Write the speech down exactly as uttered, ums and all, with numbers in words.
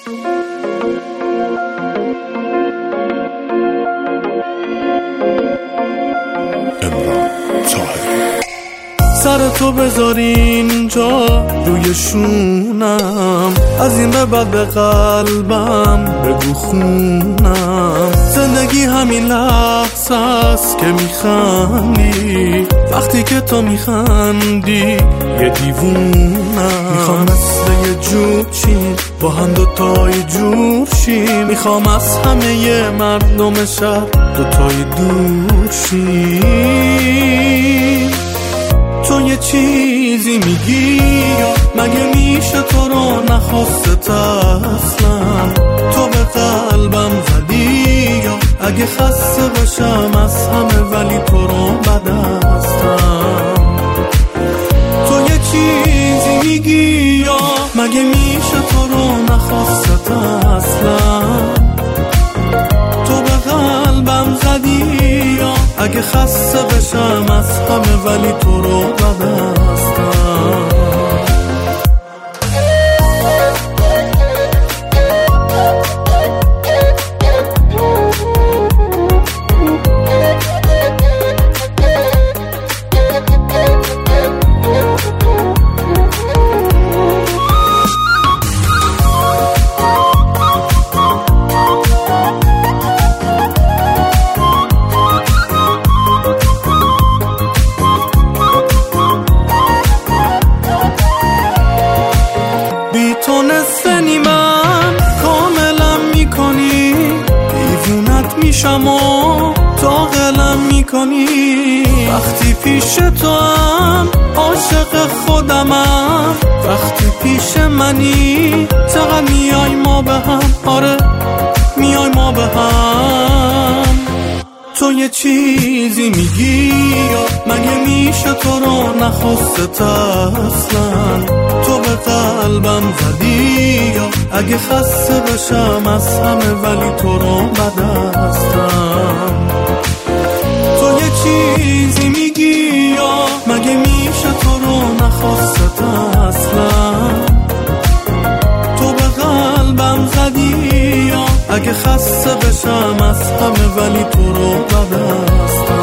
سر تو بذار اینجا روی شونم، از این به بعد به قلبم بگو خونم. زندگی همین لحظه است که میخندی، وقتی که تو میخندی یه دیوونم. میخوام مثل یه جوب چین با هم دوتای جور شیم، میخوام از همه مردم شهر دوتای دور شیم. تو یه چیزی میگی یا مگه میشه تو رو نخواسته اصلا؟ تو به قلبم زدی یا اگه خسته باشم از همه ولی تو رو بد هستم. تو یه چیزی میگی یا مگه میشه تو رو نخواسته اصلا؟ تو به قلبم زدی یا اگه خسته بشم از همه ولی تو رو بد هستم. تو نصف نیمم کاملم میکنی، دیوونت میشم و طاقلم میکنی. وقتی پیش تو هم عاشق خودمم، وقتی پیش منی چقدر میای ما به هم، آره میای ما به هم. تو یه چیزی میگی یا مگه میشه تو رو نخواسته اصلا؟ تو به قلبم زدی یا اگه خسته بشم از همه ولی تو رو بد هستم. تو یه چیزی میگی یا مگه میشه تو رو نخواسته اصلا؟ تو به قلبم زدی یا اگه خسته بشم از همه ولی تو رو بد هستم.